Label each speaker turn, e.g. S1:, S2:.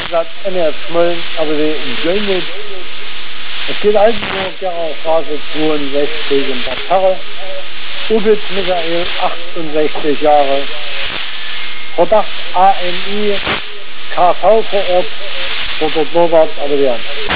S1: gesagt, NR Schmölln, aber die in Gölmut. Es geht also nur Gerau Straße 62 in Bad Harre. Ubitz Michael, 68 Jahre. Verdacht AMI, KV vor Ort, Dr. Norbert, aber ja.